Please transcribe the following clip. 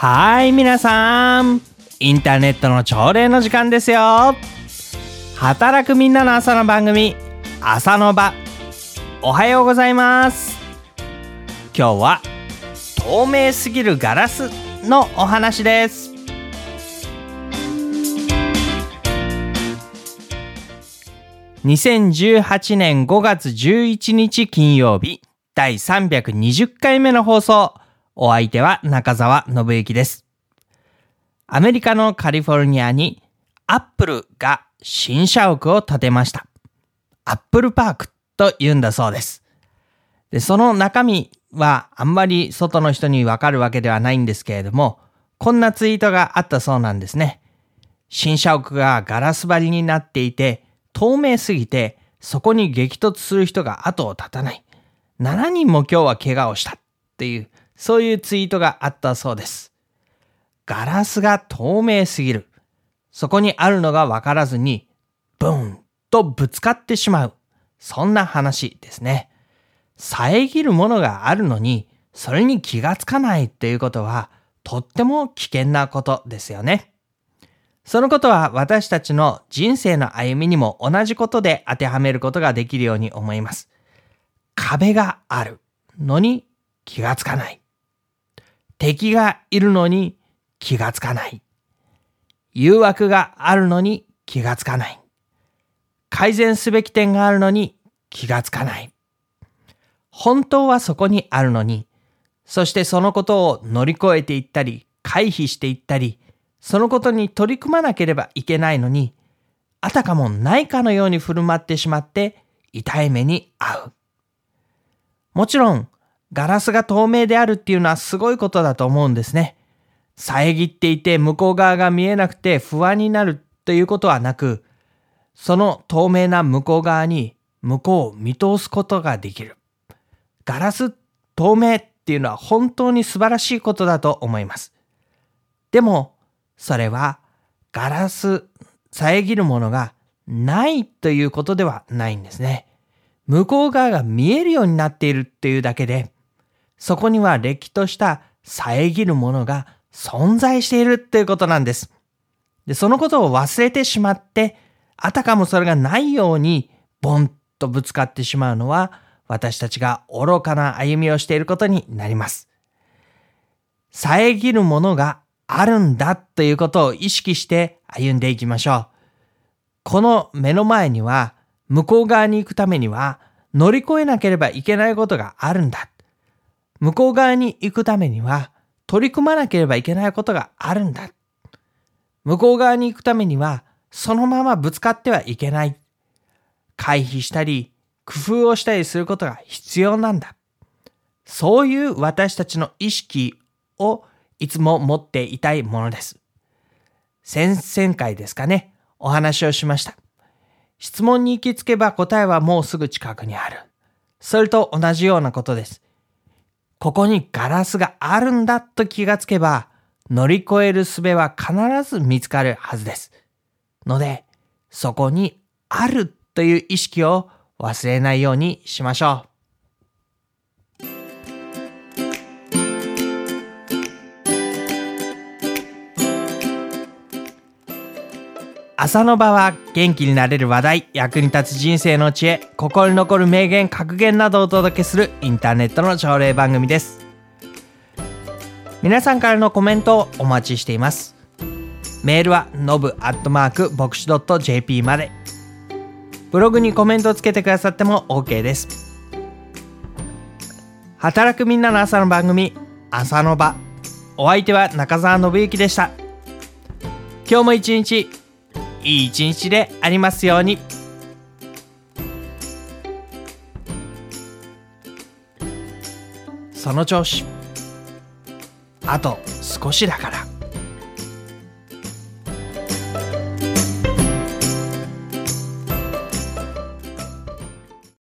はい皆さん、インターネットの朝礼の時間ですよ。働くみんなの朝の番組、朝の場。おはようございます。今日は透明すぎるガラスのお話です。2018年5月11日金曜日、第320回目の放送。お相手は中澤信之です。アメリカのカリフォルニアにアップルが新社屋を建てました。アップルパークと言うんだそうです。で、その中身はあんまり外の人にわかるわけではないんですけれども、こんなツイートがあったそうなんですね。新社屋がガラス張りになっていて、透明すぎてそこに激突する人が後を絶たない。7人も今日は怪我をしたっていう、そういうツイートがあったそうです。ガラスが透明すぎる。そこにあるのがわからずに、ブンとぶつかってしまう。そんな話ですね。遮るものがあるのに、それに気がつかないっていうことは、とっても危険なことですよね。そのことは私たちの人生の歩みにも同じことで当てはめることができるように思います。壁があるのに気がつかない。敵がいるのに気がつかない。誘惑があるのに気がつかない。改善すべき点があるのに気がつかない。本当はそこにあるのに、そしてそのことを乗り越えていったり、回避していったり、そのことに取り組まなければいけないのに、あたかもないかのように振る舞ってしまって痛い目に遭う。もちろん、ガラスが透明であるっていうのはすごいことだと思うんですね。遮っていて向こう側が見えなくて不安になるということはなく、その透明な向こう側に向こうを見通すことができる。ガラス透明っていうのは本当に素晴らしいことだと思います。でも、それはガラス、遮るものがないということではないんですね。向こう側が見えるようになっているっていうだけで、そこにはれっきとした遮るものが存在しているっていうことなんです。で、そのことを忘れてしまって、あたかもそれがないようにボンとぶつかってしまうのは、私たちが愚かな歩みをしていることになります。遮るものがあるんだということを意識して歩んでいきましょう。この目の前には、向こう側に行くためには乗り越えなければいけないことがあるんだ。向こう側に行くためには取り組まなければいけないことがあるんだ。向こう側に行くためにはそのままぶつかってはいけない。回避したり工夫をしたりすることが必要なんだ。そういう私たちの意識をいつも持っていたいものです。先々回ですかね、お話をしました。質問に行きつけば答えはもうすぐ近くにある。それと同じようなことです。ここにガラスがあるんだと気がつけば、乗り越える術は必ず見つかるはずです。ので、そこにあるという意識を忘れないようにしましょう。朝の場は元気になれる話題、役に立つ人生の知恵、心に残る名言、格言などをお届けするインターネットの朝礼番組です。皆さんからのコメントをお待ちしています。メールはnobu@bokshu.jp まで。ブログにコメントをつけてくださっても OK です。働くみんなの朝の番組、朝の場。お相手は中澤信之でした。今日も一日いい一日でありますように。その調子。あと少しだから。